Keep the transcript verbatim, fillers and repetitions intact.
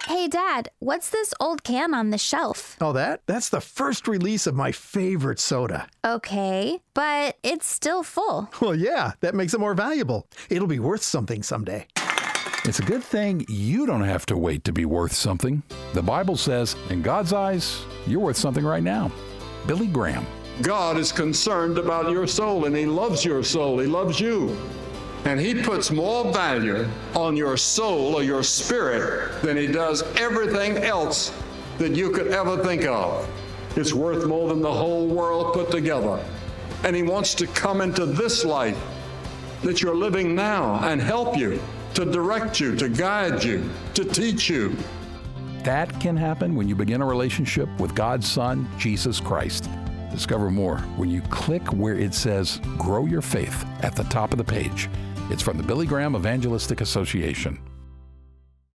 Hey, Dad, what's this old can on the shelf? Oh, that? That's the first release of my favorite soda. Okay, but it's still full. Well, yeah, that makes it more valuable. It'll be worth something someday. It's a good thing you don't have to wait to be worth something. The Bible says, in God's eyes, you're worth something right now. Billy Graham. God is concerned about your soul, and He loves your soul. He loves you. And He puts more value on your soul or your spirit than He does everything else that you could ever think of. It's worth more than the whole world put together. And He wants to come into this life that you're living now and help you, to direct you, to guide you, to teach you. That can happen when you begin a relationship with God's Son, Jesus Christ. Discover more when you click where it says Grow Your Faith at the top of the page. It's from the Billy Graham Evangelistic Association.